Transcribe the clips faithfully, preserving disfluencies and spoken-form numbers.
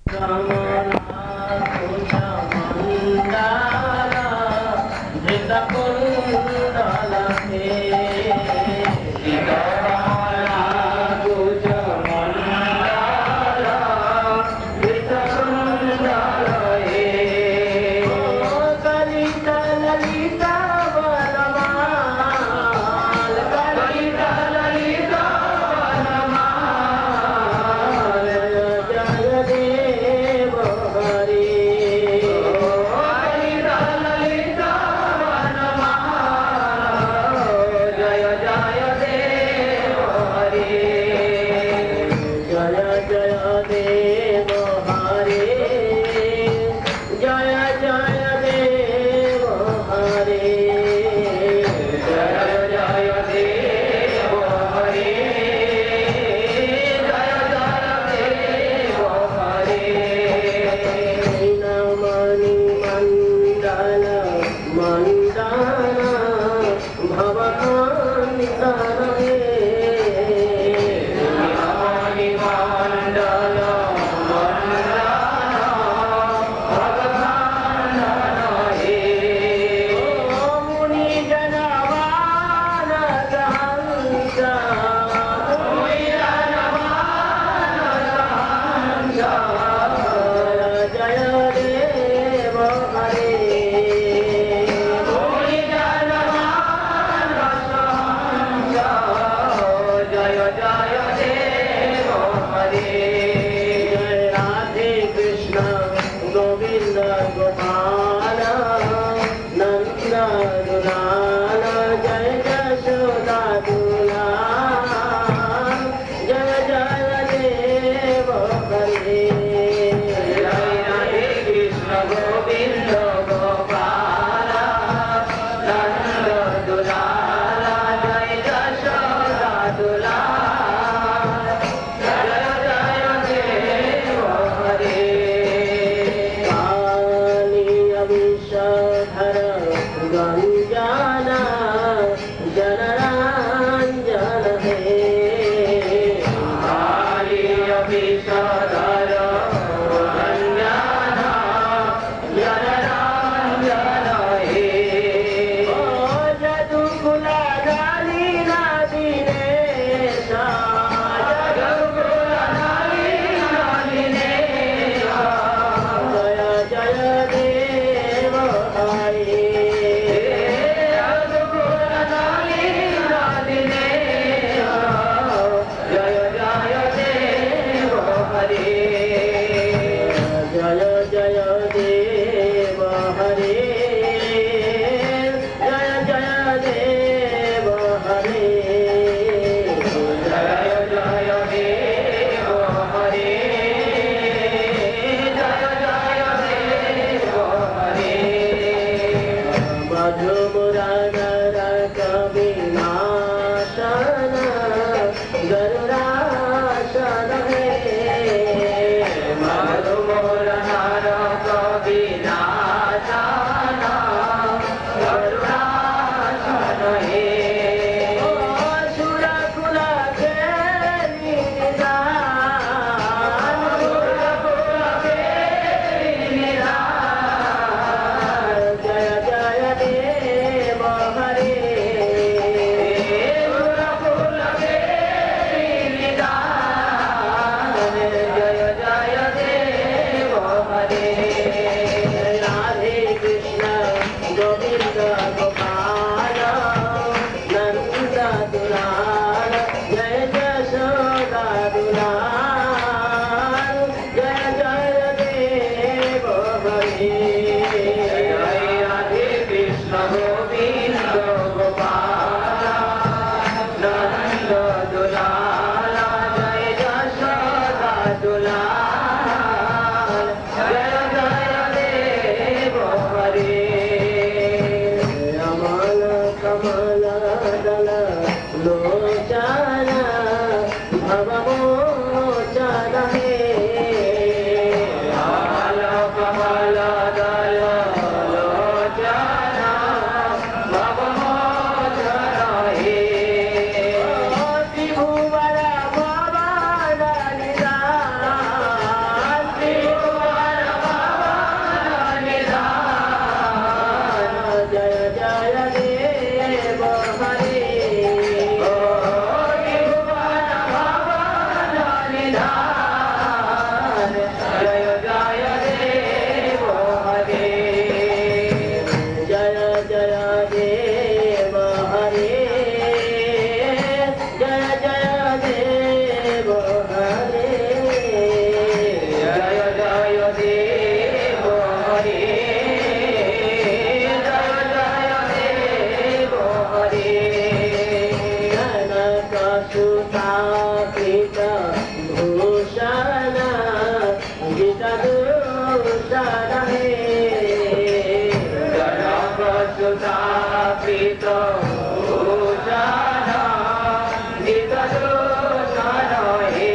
Hare निधान जय जय देव हरे जय जय देव हरे जय जय देव हरे जय जय देव हरे जय जय देव हरे जनक सुता पिता भूषण जित दूषण हे जनक सुता पिता भूषण जित दूषण हे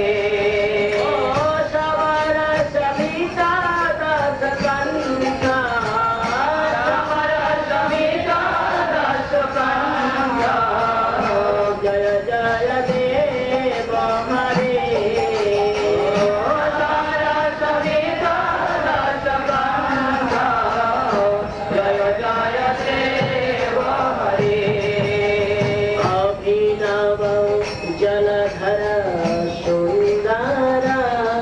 सवर सविता दस कन्या सवर सविता दस कन्या जय जय देव हरे सवर सविता दस कन्या जय जय देव हरे अभिनव जलधर सुंदर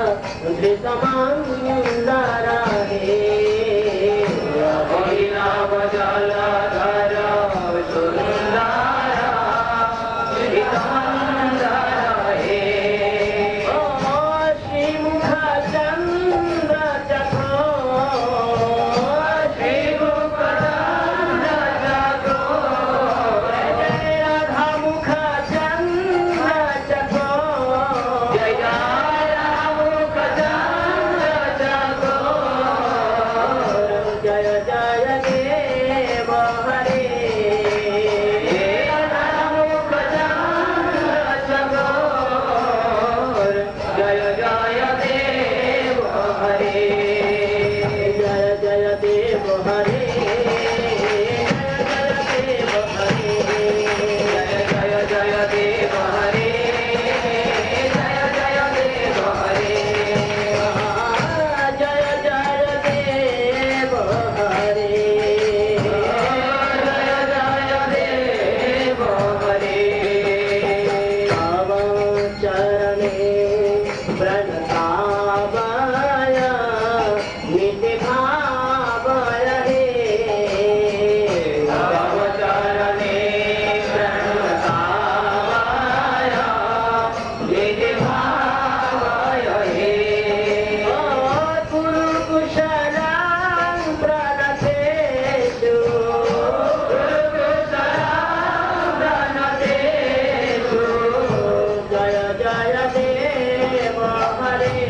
धृतमंदर हे अभिनव जलधर सुंदर धृतमंदर हे श्रीमुख चंद्र चकोर श्रीमुख चंद्र चकोर जय राधा मुख चंद्र चकोर जय राधा मुख चंद्र चकोर जय जय देव हरे राधा मुख चंद्र चकोर जय जय देव हरे जय जय देव हरे जय देव हरे जय जय देव हरे जय जय देव हरे जय जय देव हरे जय जय देव हरे तव चरणे प्रणतावय नित्य भावय हे तव चरणे प्रणतावय नित्य भावय हे गुरु कुशलं प्रणतेषु गुरु कुशलं प्रणतेषु जय जय देव हरे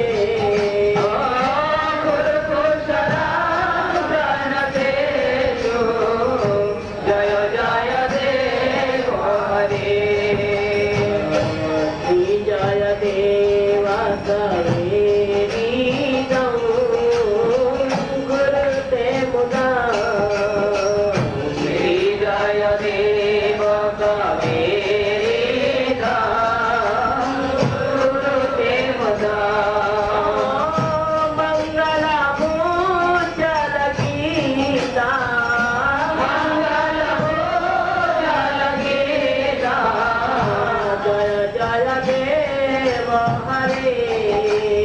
गुरु कुशलं प्रणतेषु जय जय देव हरे श्री जय देव कवेरी गौ गुरुते मुदा श्री जय देव कवेरी गौ गुरुते मुदा मंगल भूषण गीता मंगल भूषण गीता जय जय देव हरे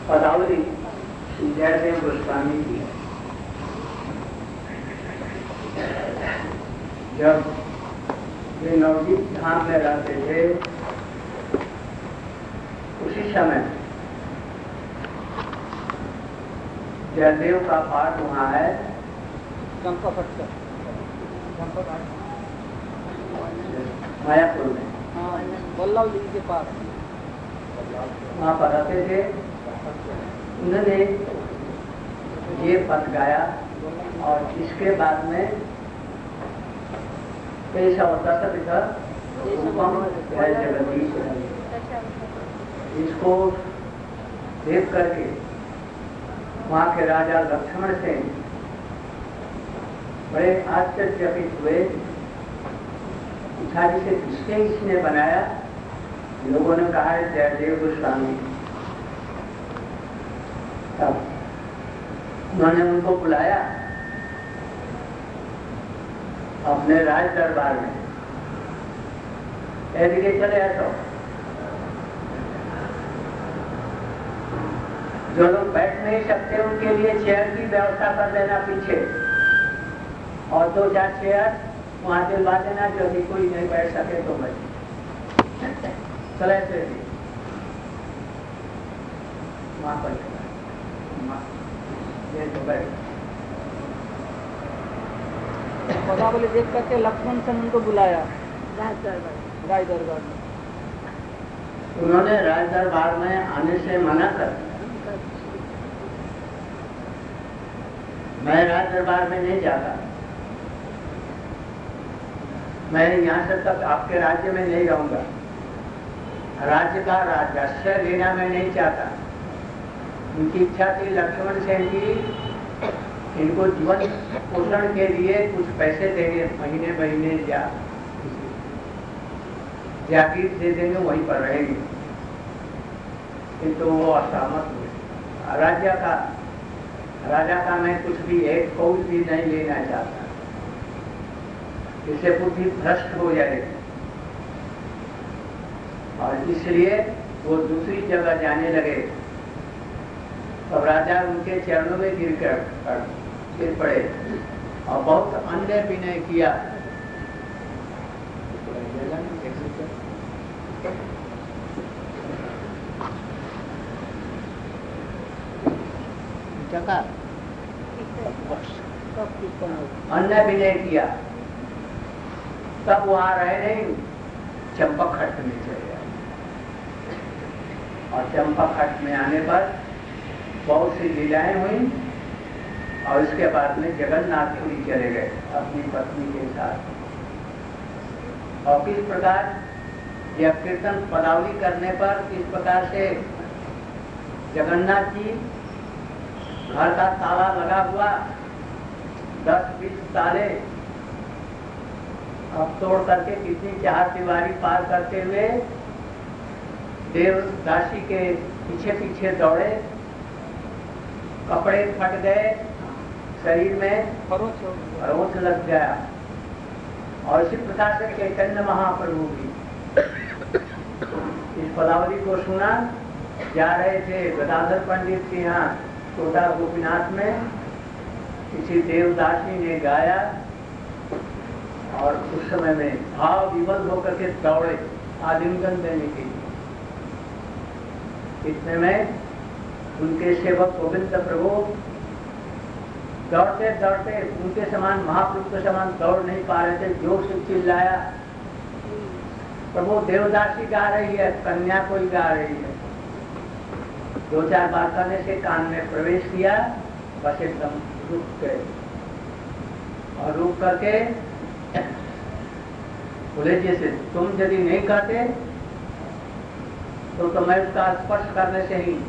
पदावली जयदेव गोस्वामी की। जब वे नवदीप धाम में रहते थे उसी समय जयदेव का पाठ वहाँ है मायापुर में, वल्लभ जी के पास वहाँ पर रहते थे। उन्होंने ये पद गाया और इसके बाद में ऐसा होता था बेटा जय जगदीश। इसको देख करके वहाँ के राजा लक्ष्मण से बड़े आश्चर्यचकित हुए। पूछा जिसे किसने इसने बनाया? लोगों ने कहा है जयदेव गोस्वामी। तब उन्होंने उनको बुलाया अपने राज दरबार में। ऐसे चले ऐसा जो लोग बैठ नहीं सकते उनके लिए चेयर की व्यवस्था कर देना पीछे, और दो चार चेयर वहां दिलवा देना जो भी कोई नहीं बैठ सके तो बैठ चले ऐसे वहां पर पदावली देख करके लक्ष्मण से उनको बुलाया राज दरबार में। उन्होंने राज दरबार में आने से मना कर, मैं राज दरबार में नहीं जाता, मैं यहाँ से तक आपके राज्य में नहीं रहूंगा, राज्य का राजस्व लेना मैं नहीं चाहता। उनकी इच्छा थी लक्ष्मण सेन जी इनको जीवन पोषण के लिए कुछ पैसे देंगे, महीने महीने या जागीर दे देंगे, वहीं पर रहेंगे। किंतु वो असहमत हुए। राजा का राजा का मैं कुछ भी एक कौल भी नहीं लेना चाहता, इससे बुद्धि भ्रष्ट हो जाएगी। और इसलिए वो दूसरी जगह जाने लगे। तब राजा उनके चरणों में गिर कर गिर पड़े और बहुत अन्य विनय किया। अन्य विनय किया। तब वहां रहे नहीं, चंपाखट में चले गए। और चंपाखट में आने पर बहुत सी लीलाएं हुई और उसके बाद में जगन्नाथपुरी चले गए अपनी पत्नी के साथ। और किस प्रकार यह कीर्तन पदावली करने पर किस प्रकार से जगन्नाथ जी घर का ताला लगा हुआ, दस बीस ताले अब तोड़ करके कितनी चार दीवारी पार करते हुए देवदासी के पीछे पीछे दौड़े, कपड़े फट गए, शरीर में खरोंच लग गया। और इसी प्रकार से चैतन्य महाप्रभु भी इस पदावली को सुना। जा रहे थे गदाधर पंडित के यहाँ छोटा गोपीनाथ में, किसी देवदासी ने गाया और उस समय में भाव विवल होकर के दौड़े आलिंगन देने के लिए। इतने में उनके सेवक गोविंद प्रभु दौड़ते दौड़ते उनके समान महाप्रभु के समान दौड़ नहीं पा रहे थे, जोर से चिल्लाया, प्रभु देवदासी गा रही है, कन्या कोई गा रही है। दो चार बार करने से कान में प्रवेश किया, बस एकदम रुक गए। और रुक करके बोले जैसे तुम यदि नहीं कहते तो, तो मैं उसका स्पर्श करने से ही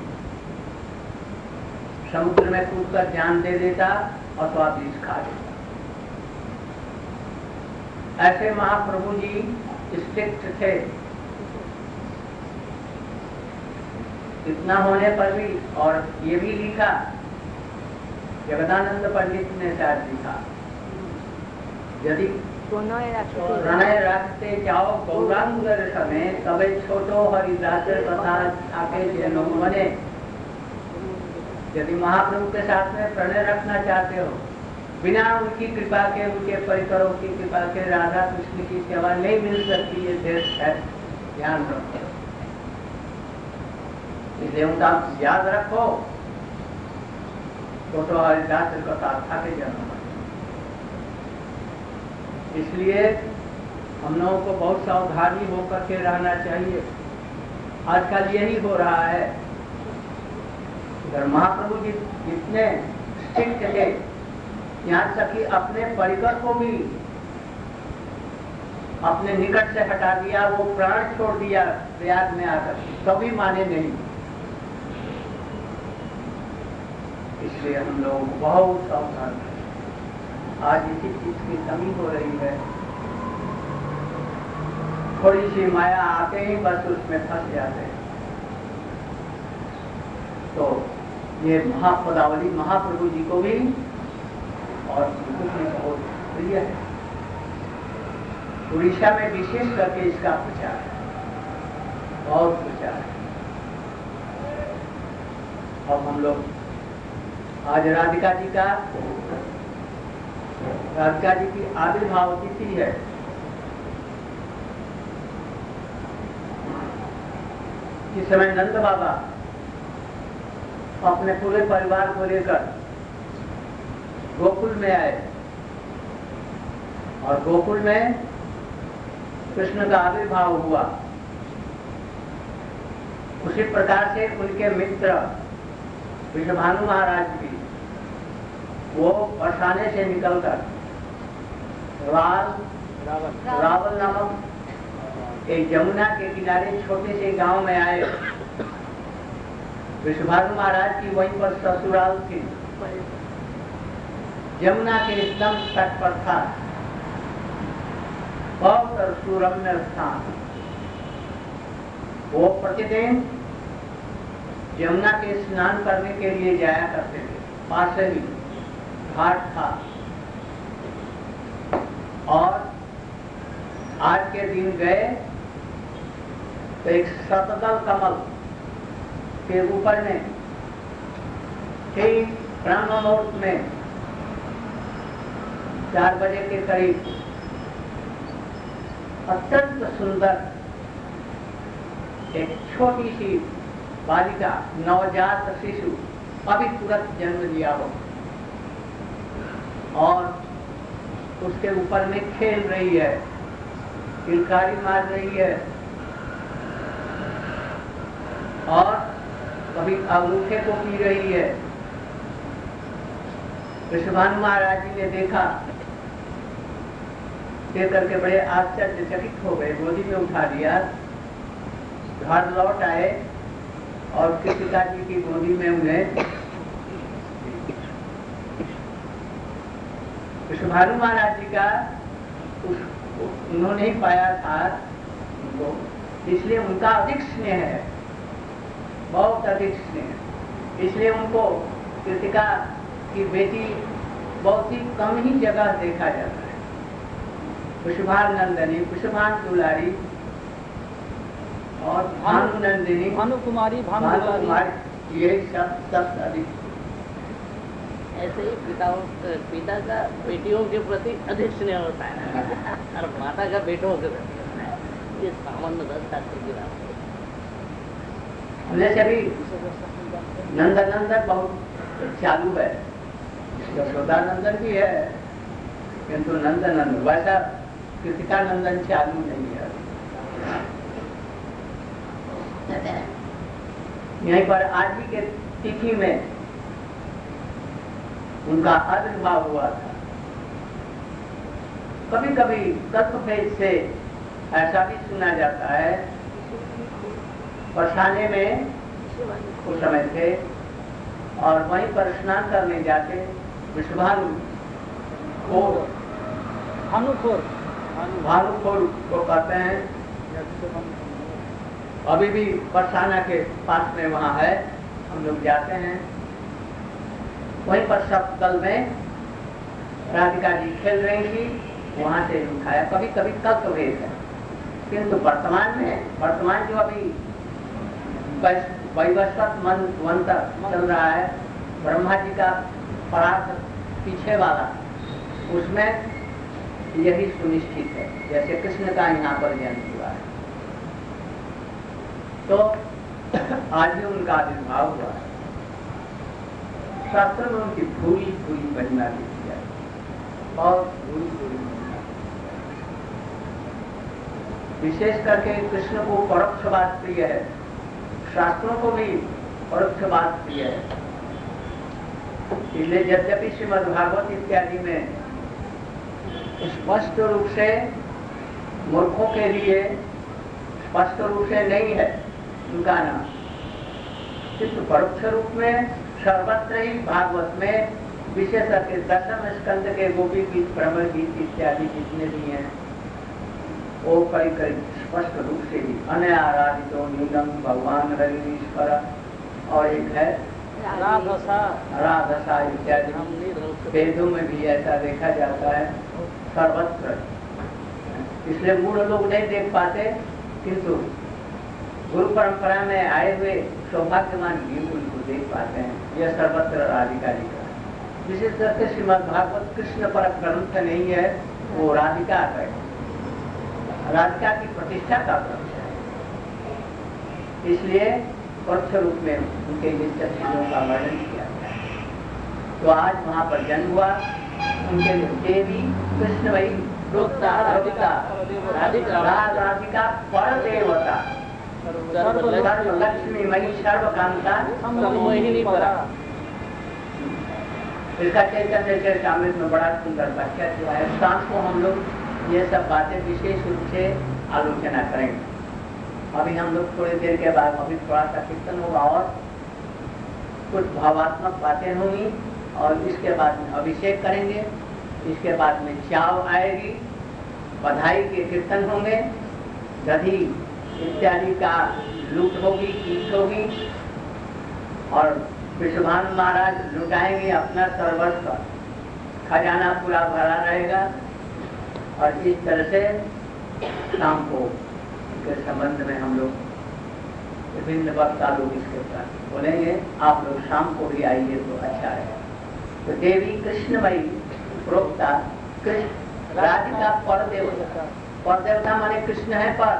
समुद्र में कूद कर जान दे देता अथवा बीज खा देता। ऐसे महाप्रभु जी स्ट्रिक्ट थे। इतना होने पर भी, और ये भी लिखा जगदानंद पंडित ने शायद लिखा, यदि प्रणय रखते जाओ गौरांग समय तबे छोटो हरिदास कथा आके जनो बने। यदि महाप्रभु के साथ में प्रणय रखना चाहते हो, बिना उनकी कृपा के, उनके परिकरों की कृपा के राधा कृष्ण की सेवा नहीं मिल सकती, ये देश है, ध्यान रखो। इसलिए उनका याद रखो। तो तो हरिदास कथा था के जन्म, इसलिए हम लोगों को बहुत सावधानी होकर के रहना चाहिए। आजकल यही हो रहा है। अगर महाप्रभु जी इतने स्ट्रिक्ट थे, यहाँ तक कि अपने परिकर को भी अपने निकट से हटा दिया, वो प्राण छोड़ दिया प्रयाग में आकर, कभी माने नहीं। इसलिए हम लोग बहुत सावधान हैं। आज इसी चीज की कमी हो रही है। थोड़ी सी माया आते ही बस उसमें फंस जाते हैं। तो ये महापदावली महाप्रभु जी को भी और उनको भी बहुत प्रिय है। उड़ीसा में विशेष करके इसका प्रचार है, बहुत प्रचार है। अब हम लोग आज राधिका जी का राधिका जी की आविर्भाव तिथि है। इस समय नंद बाबा अपने पूरे परिवार को लेकर गोकुल में आए और गोकुल में कृष्ण का आविर्भाव हुआ। उसी प्रकार से उनके मित्र विष्णुभानु महाराज भी वो बरसाने से निकलकर राल रावल नामक एक जमुना के किनारे छोटे से गांव में आए। विष्णुभानु महाराज की वहीं पर ससुराल थी, जमुना के एकदम तट पर था, बहुत सुरम्य स्थान। वो प्रतिदिन यमुना के स्नान करने के लिए जाया करते थे। पास ही घाट था और आज के दिन गए तो एक शतदल कमल के ऊपर में ठीक ब्रह्म मुहूर्त में चार बजे के करीब अत्यंत सुंदर एक छोटी सी बालिका, नवजात शिशु, अभी तुरंत जन्म लिया हो और उसके ऊपर में खेल रही है, किलकारी मार रही है और कभी अंगूठे को पी रही है। विष्णुभानु महाराज जी ने देखा, देख करके बड़े आश्चर्यचकित हो गए, गोदी में उठा लिया, घर लौट आए और कृतिका जी की गोदी में उन्हें विष्णुभानु महाराज जी का उस, उन्होंने ही पाया था उनको, इसलिए उनका अधिक स्नेह है, बहुत अधिक स्नेह। इसलिए उनको कृतिका की बेटी बहुत ही कम ही जगह देखा जाता है। विष्णुभानु नंदनी, विष्णुभानु दुलारी और भानु नंदिनी, भानु कुमारी, भानु दुलारी, ये सब सब अधिक। ऐसे ही पिताओं पिता का बेटियों के प्रति अधिक स्नेह होता है और माता का बेटों के प्रति। ये सामान्य दस्तावेज की बात है। हमने सभी नंदन नंदन बहुत चालू है, यशोदा नंदन भी है, किंतु नंदन नंदन वैसा कृतिका नंदन चालू नहीं है। यहीं पर आज ही के तिथि में उनका आविर्भाव हुआ था। कभी कभी तत्वभेद से ऐसा भी सुना जाता है, बरसाने में उस समय थे और वहीं पर स्नान करने जाते विष्णुभानु को भानुखोर भानुखोर को कहते हैं। अभी भी बरसाना के पास में वहाँ है, हम लोग जाते हैं। वहीं पर सब दल में राधिका जी खेल रही थी, वहाँ से उठाया। कभी कभी तत्वभेद है, किंतु वर्तमान में वर्तमान जो अभी वैवस्वत मंत्र चल रहा है, ब्रह्मा जी का परार्थ पीछे वाला, उसमें यही सुनिश्चित है, जैसे कृष्ण का यहाँ पर जन्म हुआ है तो आज ही उनका आविर्भाव हुआ है। शास्त्र में उनकी पूरी पूरी महिमा लिखी है, बहुत पूरी पूरी महिमा। विशेष करके कृष्ण को परोक्षवाद प्रिय है, शास्त्रों को भी परोक्षवाद प्रिय है। इसलिए यद्यपि श्रीमद् भागवत इत्यादि में स्पष्ट रूप से मूर्खों के लिए स्पष्ट रूप से नहीं है उनका नाम, किंतु परोक्ष रूप में सर्वत्र ही भागवत में विशेष करके दशम स्कंद के गोपी गीत, भ्रमर गीत इत्यादि जितने भी हैं वो कई कई स्पष्ट रूप से ही अनाराधितो न्यूनम भगवान हरिश्वर, और एक है राधसा राधसा इत्यादि वेदों में भी ऐसा देखा जाता है सर्वत्र। इसलिए मूढ़ लोग नहीं देख पाते, किंतु गुरु परंपरा में आए हुए सौभाग्यवान जीव उनको देख पाते हैं। यह सर्वत्र राधिका जी का, विशेष करके श्रीमद् भागवत कृष्ण पर ग्रंथ नहीं है, वो राधिका है, राधिका की प्रतिष्ठा का ग्रंथ है। इसलिए परोक्ष रूप में उनके ये सब चीजों का वर्णन किया गया है। तो आज वहाँ पर जन्म हुआ, उनके देवी कृष्ण वही राधिका राधिका राधिका पर देवता सर्व लक्ष्मी मई सर्व कांता मोहिनी परा। इसका चैतन्य चरितामृत में बड़ा सुंदर व्याख्या हुआ है। शाम को हम लोग ये सब बातें विशेष रूप से आलोचना करेंगे। अभी हम लोग थोड़ी देर के बाद अभी थोड़ा सा कीर्तन होगा और कुछ भावात्मक बातें होंगी, और इसके बाद में अभिषेक करेंगे, इसके बाद में चाव आएगी, बधाई के कीर्तन होंगे, दधी इत्यादि का लूट होगी, कीट होगी, और विश्वभान महाराज लुटाएंगे अपना सर्वस्व, खजाना पूरा भरा रहेगा। और इस तरह से शाम को के संबंध में हम लोग विभिन्न वक्ता लोग इसके साथ बोलेंगे। आप लोग शाम को भी आइए तो अच्छा है। तो देवी कृष्णमयी प्रोक्ता कृष्ण राधिका पर देवता, पर देवता माने कृष्ण है, पर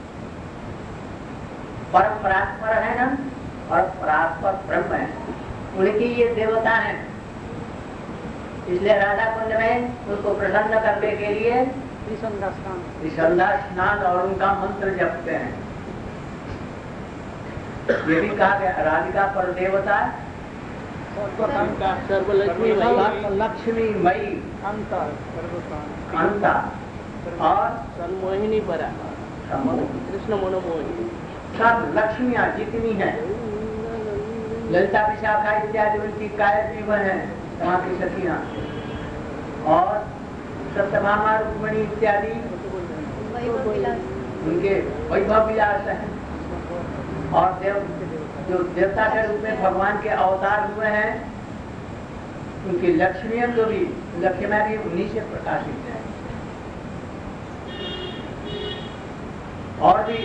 पर परात्पर है ना, और परात्पर ब्रह्म है, उनकी ये देवता है। इसलिए राधा कुंड में उनको प्रसन्न करने के लिए त्रिसंध्या स्नान त्रिसंध्या स्नान और उनका मंत्र जपते हैं। ये भी कहा गया राधिका पर देवता सर्वलक्ष्मी लक्ष्मी मई अंता अंता और मोहिनी परा, कृष्ण मनोमोहिनी, सब लक्ष्मियाँ जितनी हैं, ललिता विशाखा इत्यादि उनकी कायपीव है वहाँ की सखियाँ, और सत्यभामा रुक्मिणी इत्यादि उनके वैभव विलास हैं। और देव जो देवता के रूप में भगवान के अवतार हुए हैं, उनकी लक्ष्मियों को भी लक्ष्मियाँ भी उन्हीं से प्रकाशित है। और भी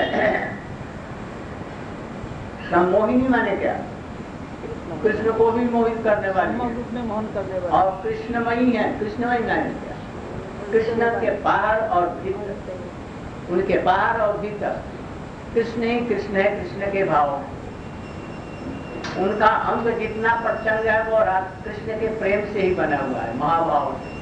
सम्मोहिनी माने क्या, कृष्ण को भी मोहित करने वाली रूप में मोहन करने वाली, और कृष्णमयी है। कृष्णमयी माने क्या, कृष्ण के बाहर और भीतर, उनके बाहर और भीतर कृष्ण ही कृष्ण है, कृष्ण के भाव है। उनका अंग जितना प्रचंड है वो कृष्ण के प्रेम से ही बना हुआ है, महाभाव से।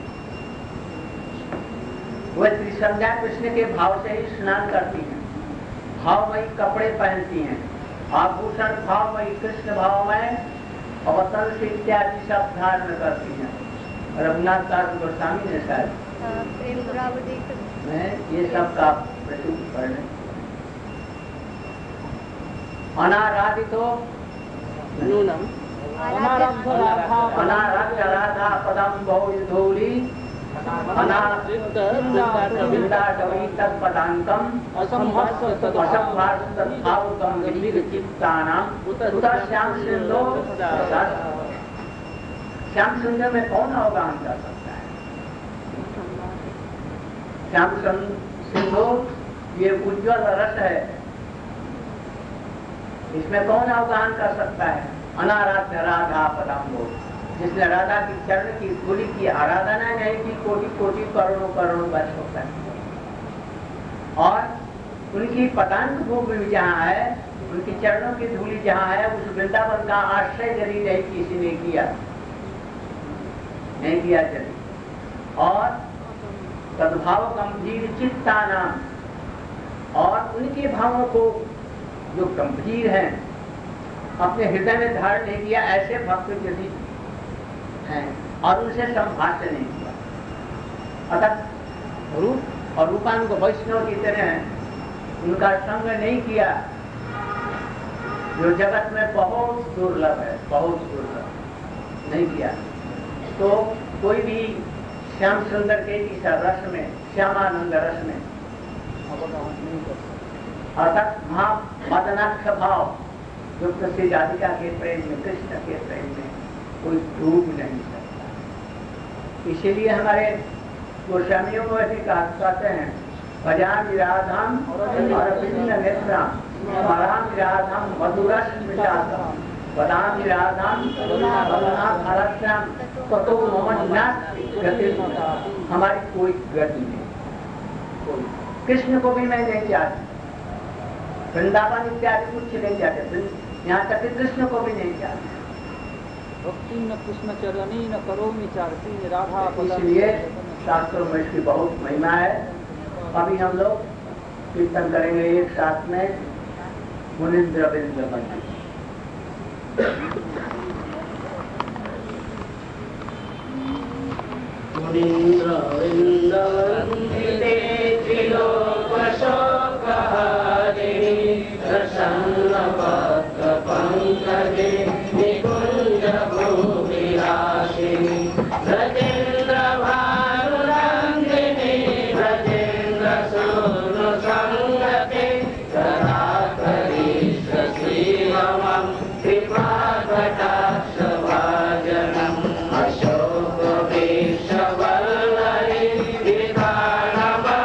वह त्रिसंध्या कृष्ण के भाव से ही स्नान करती हैं, भावमयी कपड़े पहनती हैं, आभूषण भावमयी कृष्ण भाव में, अवतल इत्यादि सब धारण करती हैं। रघुनाथ दास गोस्वामी ने शायद ये सब का प्रस्तुत करने अनाराधितो नूनम अनाराध्य राधा पदम बहुधूली अनावृत्ताटवी तत्पदांकम असंभाषितभावुकम चित्तानाम उतर श्याम सिंधु। श्याम सुंदर में कौन अवगाहन कर सकता है? श्याम सिंधु ये उज्ज्वल रस है, इसमें कौन अवगाहन कर सकता है? अनाराध्य राधा पदाम्बो, जिसने राधा की चरण की धूलि की आराधना नहीं की, कोटि कोटि करोड़ों करोड़ों वर्ष होता है। और उनकी पदांक भूमि जहाँ है, उनकी चरणों की धूलि जहाँ है, उस वृंदावन का आश्रय यदि नहीं किसी ने किया, नहीं किया चली। और तद्भाव गंभीर चित्ता नाम, और उनके भावों को जो गंभीर हैं अपने हृदय में धारण नहीं किया, ऐसे भक्त यदि हैं और उनसे संभाषण नहीं किया, अतः रूप और रूपानुग वैष्णव की तरह उनका संग नहीं किया, जो जगत में बहुत दुर्लभ है, बहुत दुर्लभ नहीं किया, तो कोई भी श्याम सुंदर के इस रस में, श्यामानंद रस में अर्थात महा मदनाक्ष भाव युक्त श्री राधिका के प्रेम में, कृष्ण के प्रेम में कोई डूब नहीं सकता। इसीलिए हमारे गोस्वामियों को ऐसे कहते हैं, भजामि राधाम और विभिन्न नेत्राम, स्मरामि राधाम मधुरस मिठासम, वदामि राधाम करुणाभरस्याम, ततो मम नास्ति गति। हमारी कोई गति नहीं, कोई। कृष्ण को भी मैं नहीं चाहती, वृंदावन इत्यादि कुछ नहीं चाहते, यहाँ तक कि कृष्ण को भी नहीं चाहते। भक्ति न कृष्ण चरणी न करोमि चारती राधा। इसलिए शास्त्रों में इसकी बहुत महिमा है। अभी हम लोग कीर्तन करेंगे एक साथ में मुनीन्द्र वृंदावन। मुनीन्द्र वृंदावन्दिते त्रिलोक शोकहारिणि प्रसन्न वक्त्र पंकजे निकुंज भूविलासिनि ब्रजेन्द्र भानुरंगिनि ब्रजेन्द्र सूनु संगते कराकरीश श्रीममं कृपाकटाक्ष भाजनम् अशोक वृक्षवल्लरि विधानव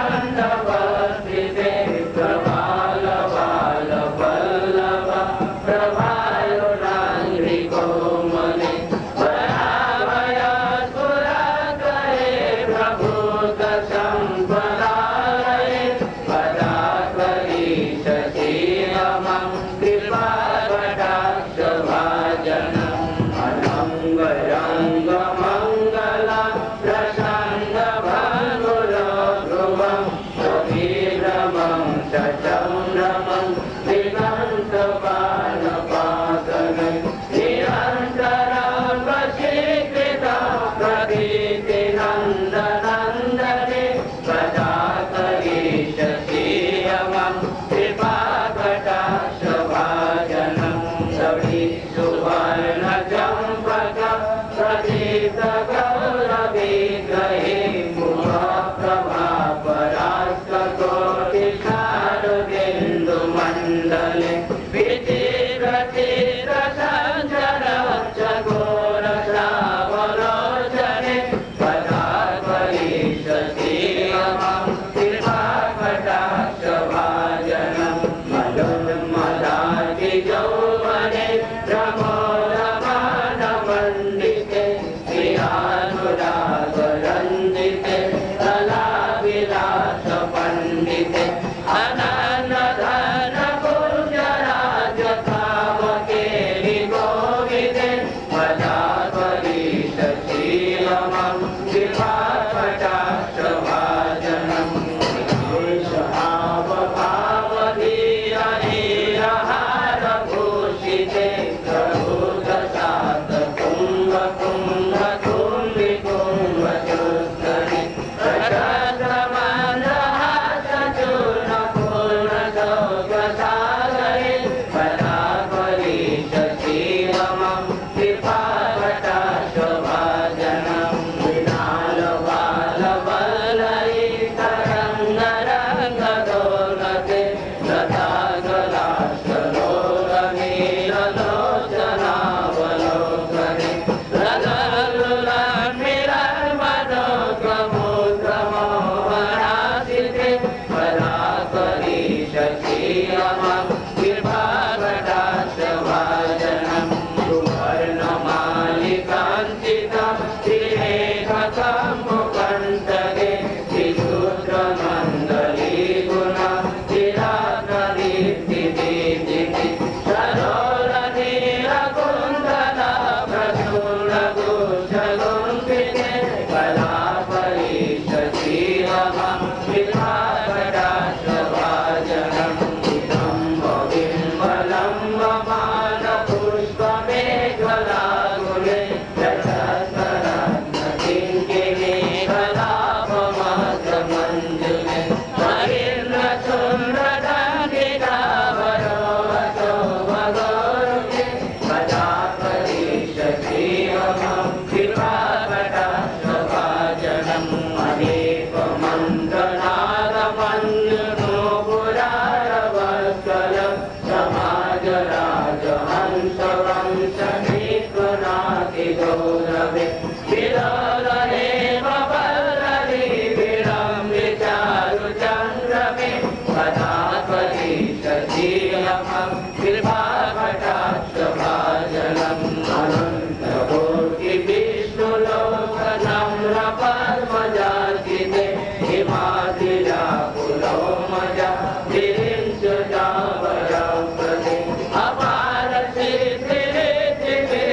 अनंत कोटि विष्णु लोक नम्र पद्मजार्चिते हिमाद्रिजा पुलो मजा विरिंच जावयप्रदे अपार सिद्धि रिद्धि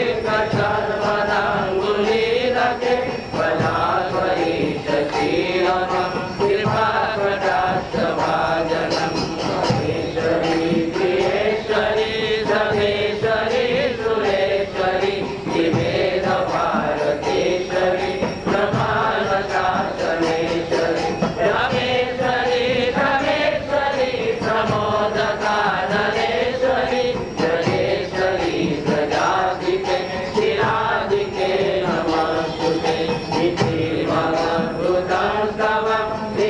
सर्वदांगुलीरके वजास्वरी शशीलमं कृपा कटाक्ष भाजनम् महेश्वरी प्रियेश्वरी समेश्वरी सुरेश्वरी शिवेद भारतेश्वरी प्रमाण शासनेश्वरी रमेश्वरी रमेश्वरी प्रमोदकाननेश्वरी जगेश्वरी प्रजाधिके शिराधिके नमस्तुते इति ममभूतं स्तवं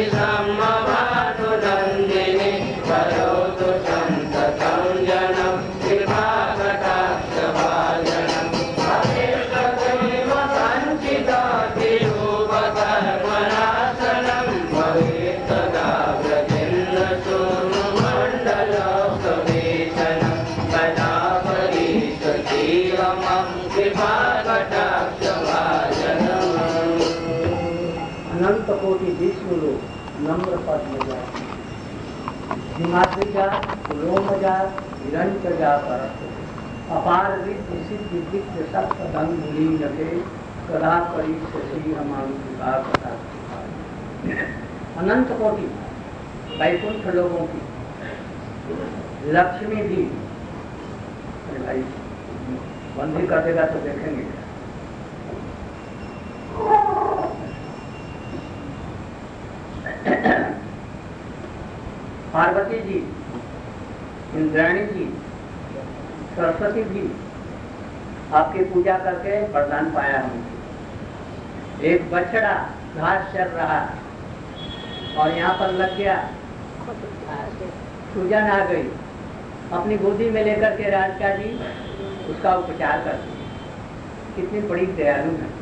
विषमभानुनन्दिनी करोतु सन्ततं जनं कृपाकटाक्षभाजनम् अभीष्टदेव सञ्चितातिरूपधर्मनाशनं भवेत् तदा व्रजेन्द्रसूनुमण्डलप्रवेशनं कदा परीक्षतीरमं कृपाकटाक्षभाजनम्। अनंत कोटि विष्णु लोक नम्र पद्मजा हिमाद्रिजा रोमजा हिरण्यजा पर अपार रिद्धि सिद्धि दिव्य सप्तदंगुली नके कदा परीक्षसी हमारी कृपा कथा। अनंत कोटि वैकुंठ लोगों की लक्ष्मी भी, अरे भाई बंदी कर देगा तो देखेंगे। पार्वती जी, इंद्राणी जी, सरस्वती जी आपकी पूजा करके वरदान पाया हूँ। एक बछड़ा घास चर रहा और यहाँ पर लग गया, सूजन आ गई, अपनी गोदी में लेकर के राधिका जी उसका उपचार करती। कितनी बड़ी दयालु है।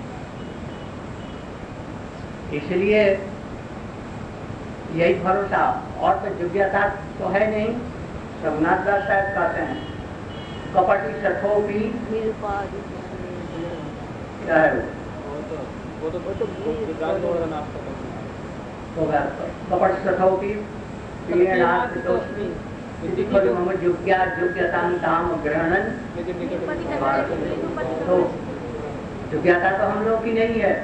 इसलिए यही भरोसा, और तो योग्यता तो है नहीं। रघुनाथ दास साहब कहते हैं कपटी सठोपी क्या है वो तो कपट सठोपी योग्यता ग्रहणन। तो योग्यता तो हम लोग की नहीं है।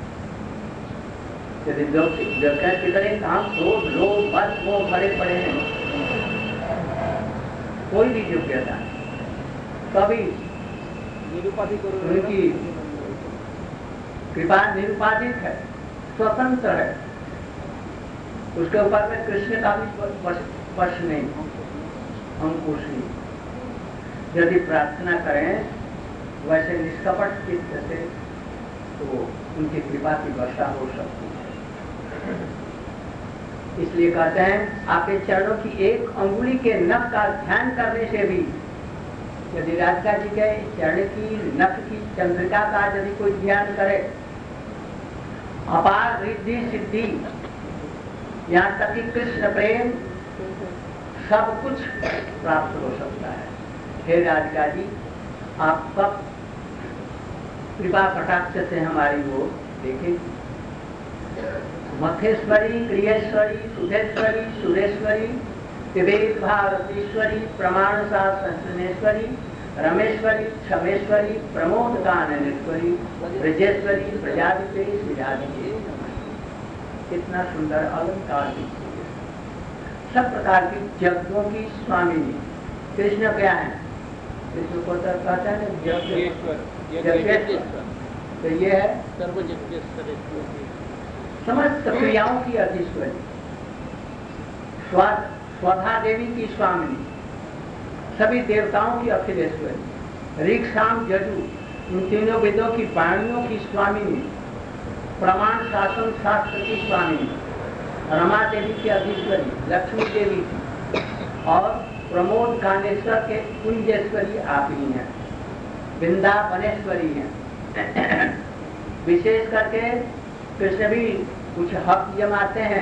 यदि लोग कितने काम क्रोध लोभ बस वो भरे पड़े हैं, कोई भी योग्यता कभी उनकी कृपा निरुपाधिक है, स्वतंत्र है। उसके ऊपर में कृष्ण का भी स्पर्श नहीं, अंकुश नहीं। यदि प्रार्थना करें वैसे निष्कपट चित्त से तो उनकी कृपा की वर्षा हो सकती है। इसलिए कहते हैं आपके चरणों की एक अंगुली के नख का ध्यान करने से भी, यदि राधिका जी के चरण की नख की चंद्रिका का यदि कोई ध्यान करे, अपार रिद्धि सिद्धि, यहाँ तक कि कृष्ण प्रेम सब कुछ प्राप्त हो सकता है। हे राधिका जी, आप कब कृपा कटाक्ष से हमारी वो देखें। मथेश्वरी, क्रियेश्वरी, सुधेश्वरी, सुरेश्वरी, विवेक भारतीश्वरी, प्रमाण शासनेश्वरी, रमेश्वरी, क्षमेश्वरी, प्रमोद काननेश्वरी, ब्रजेश्वरी, प्रजादिते, श्रीराधिके। कितना सुंदर अलंकार भी। सब प्रकार की जगतों की स्वामिनी। कृष्ण क्या है? कृष्ण को तो कहता है जगेश्वर। तो ये है समस्त क्रियाओं की अधीश्वरी, स्वधा देवी की स्वामिनी, सभी देवताओं की अखिलेश्वरी, ऋक् साम यजु इन तीनों वेदों की वाणियों की स्वामिनी, प्रमाण शासन शास्त्र की स्वामिनी, रमा देवी की अधीश्वरी, लक्ष्मी देवी की, और प्रमोद कानेश्वर के कुंजेश्वरी आप ही हैं, वृंदावनेश्वरी हैं। विशेष करके कृष्ण भी कुछ हक जमाते हैं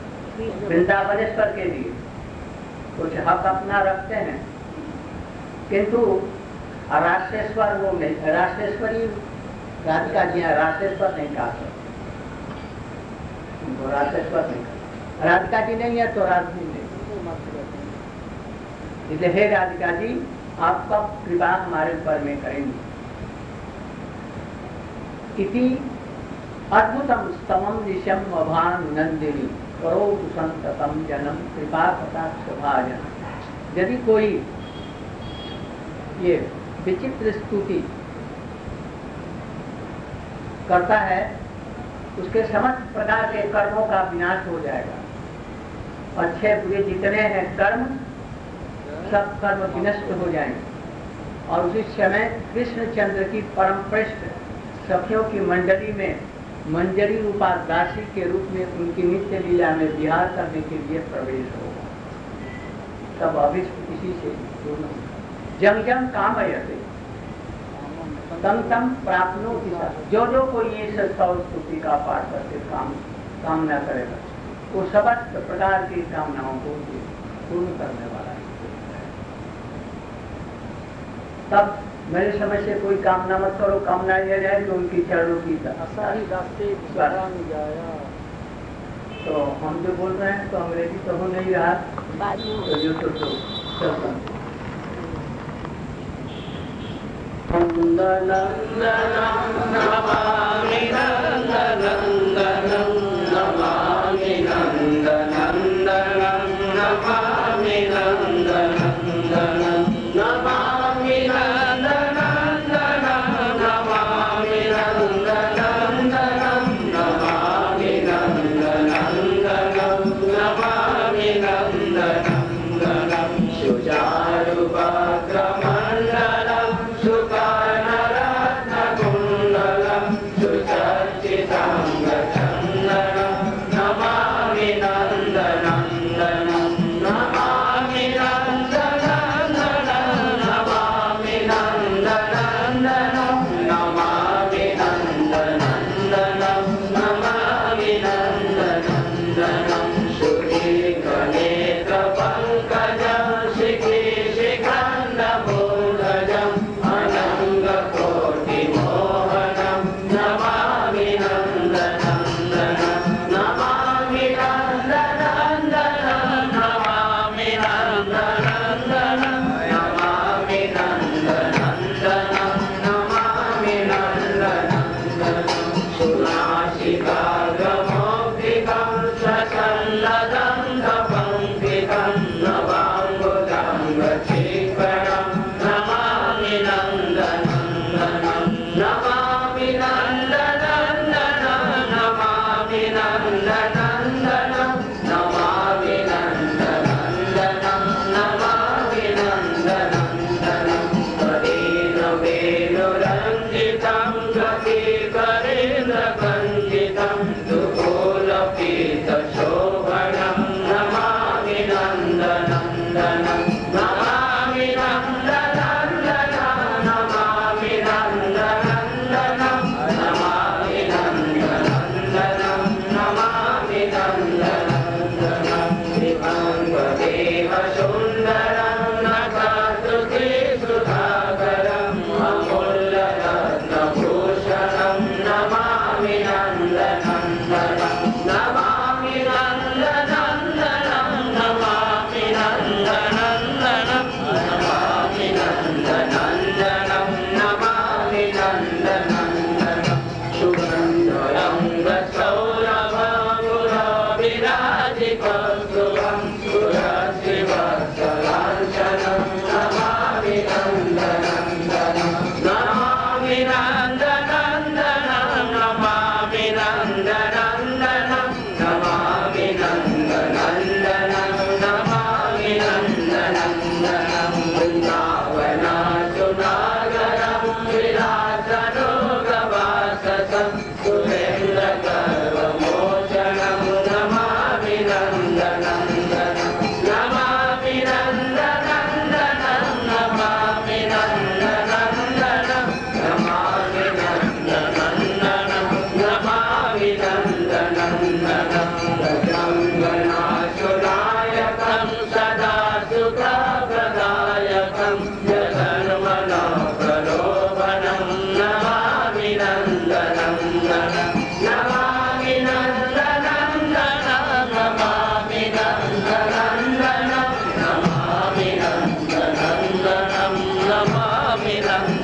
वृंदावनेश्वर के लिए, कुछ हक अपना रखते हैं। किंतु राष्ट्रेश्वर वो नहीं, राष्ट्रेश्वरी राधिका जी हैं, राष्ट्रेश्वर नहीं कहा सकते, उनको राष्ट्रेश्वर नहीं कहा। राधिका जी नहीं है तो राजनी नहीं। इसलिए हे राधिका जी, आपका कृपा हमारे ऊपर में करेंगे। इति अद्भुतम स्तमम निशम अभान नंदिनी करो संततम जनम कृपा कटाक्ष भाजन। यदि कोई ये विचित्र स्तुति करता है, उसके समस्त प्रकार के कर्मों का विनाश हो जाएगा। अच्छे बुरे जितने हैं कर्म, सब कर्म विनष्ट हो जाएंगे। और उसी समय कृष्णचंद्र की परम पृष्ठ सखियों की मंडली में मंजरी रूपा दासी के रूप में उनकी नित्य लीला में विहार करने के लिए प्रवेश होगा। तब अभिष्ट किसी से पूर्ण होगा। जम जम कामयते तम तम प्राप्नोति। जो जो कोई ये सत्सव स्तुति का पाठ करके काम कामना करेगा, वो समस्त प्रकार की कामनाओं को पूर्ण करने वाला है। तब मेरे समय से कोई कामना मत करो, कामना यह जाए कि उनकी चरणों की सारी रास्ते जाया। तो हम जो बोल रहे हैं तो अंग्रेजी तो हो नहीं रहा, तो जो तो तो चलता नंदनम नमामि नंदनम नमामि नंदनम नमामि नंदनम नमामि सुचारुपक्रमण्डलम सुकर्णरत्नकुण्डलम सुचा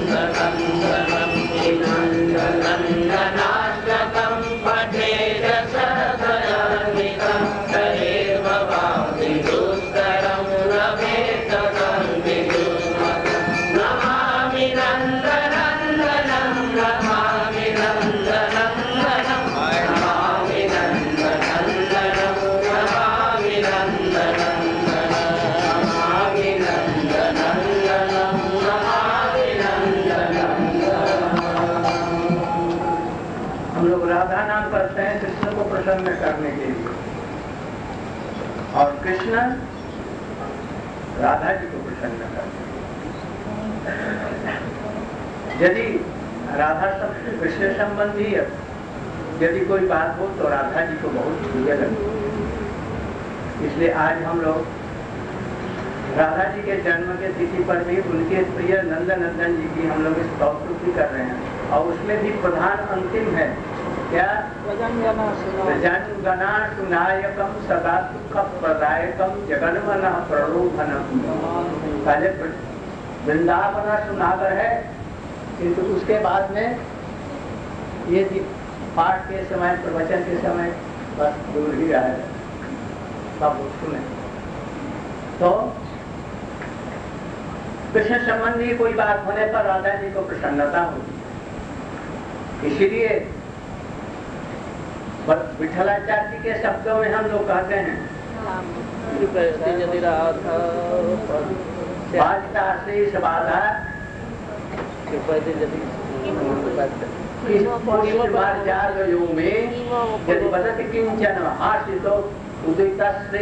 नन्दनन्दनाष्टकं पठेद सहस्रनामिकं तदेव भाति दुस्तरं लभेत सन्धिदुर्मतं नमामि नन्दनन्दनं नमामि नन्दनन्दनं नमामि नन्दनन्दनं नमामि नन्दनन्दनं नमामि नन्दनन्दनं नमामि नन्दनन्दनं। हम लोग राधा नाम करते हैं कृष्ण को प्रसन्न करने के लिए, और कृष्ण राधा जी को प्रसन्न करते हैं। यदि राधा शब्द कृष्ण संबंधी है, यदि कोई बात हो तो राधा जी को बहुत प्रिय लगती है। इसलिए आज हम लोग राधा जी के जन्म के तिथि पर भी उनके प्रिय नंदनंदन जी की हम लोग इस स्तुति कर रहे हैं, और उसमें भी प्रधान अंतिम है क्या? जगन्गना सुनायकम सदा सुख प्रदायकम जगन्मन प्रलोभनम। पहले वृंदावन सुनागर है, किंतु उसके बाद में ये पाठ के समय प्रवचन के समय बस दूर ही रहा है, सब सुने। तो कृष्ण संबंधी कोई बात होने पर राधा जी को प्रसन्नता होती, इसीलिए विठलाचार्य के शब्दों में हम लोग कहते हैं बाधा यदि किंचन हासितो उदिता श्री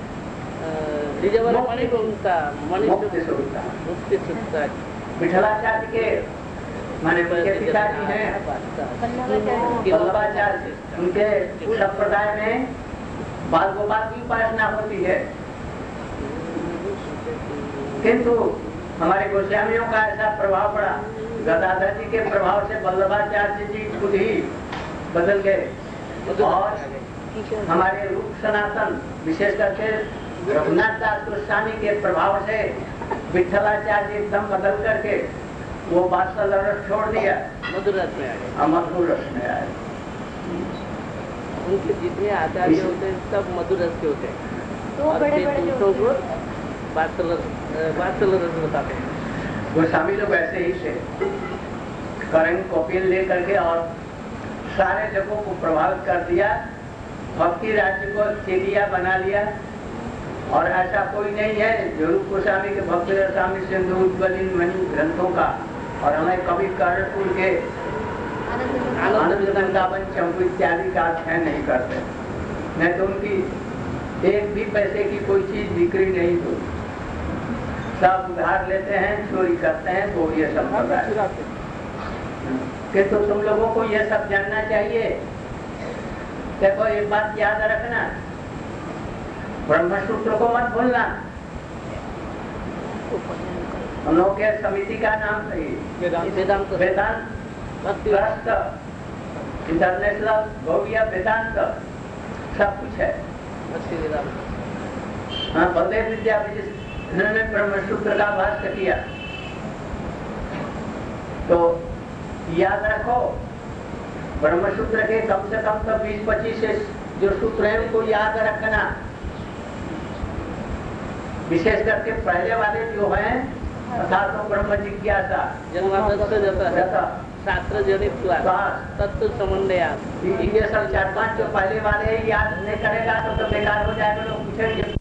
विठलाचार्य के माने उनके पिताजी हैं वल्लभाचार्य, उनके संप्रदाय में बाल गोपाल की उपासना होती है, किंतु हमारे गोस्वामियों का ऐसा प्रभाव पड़ा, गदाधर जी के प्रभाव से वल्लभाचार्य जी खुद ही बदल गए, और हमारे रूप सनातन विशेष करके रघुनाथ दास गोस्वामी के प्रभाव से विठलाचार्य एकदम बदल करके वो बादशाह रस छोड़ दिया, मधुर रस में आ गए, मधुर रस में आए। उनके जितने आचार्य होते हैं सब मधुर रस के होते हैं, तो बड़े बड़े जो बादशाह रस बताते हैं। गोस्वामी लोग ऐसे ही थे, करंग कपिल ले करके और सारे जगहों को प्रभावित कर दिया, भक्ति राज्य को चिड़िया बना लिया, और ऐसा कोई नहीं है जो रूप गोस्वामी के भक्ति रसामी सिंधु उज्ज्वलिन मणि ग्रंथों का और हमें कभी कर्णपुर के आनंद वृंदावन चंपू इत्यादि का अध्ययन नहीं करते, नहीं तो उनकी एक भी पैसे की कोई चीज बिक्री नहीं होती, सब उधार लेते हैं, चोरी करते हैं, तो ये सब कर रहा है। किंतु तुम लोगों को ये सब जानना चाहिए। देखो एक बात याद रखना, ब्रह्मसूत्र को मत भूलना। हम लोग के समिति का नाम वेदांत वेदांत ट्रस्ट इंटरनेशनल भव्य वेदांत सब कुछ है। हाँ, बलदेव विद्या उन्होंने ब्रह्मसूत्र का भाष्य किया, तो याद रखो ब्रह्मसूत्र के कम से कम तो बीस पच्चीस जो सूत्र है उनको याद रखना, विशेष करके पहले वाले जो हैं अर्थात तो ब्रह्म जिज्ञासा, शास्त्र जनित तत्व समन्वय, ये सब चार पांच जो पहले वाले याद नहीं करेगा तो, तो बेकार हो जाएगा, लोग पूछेंगे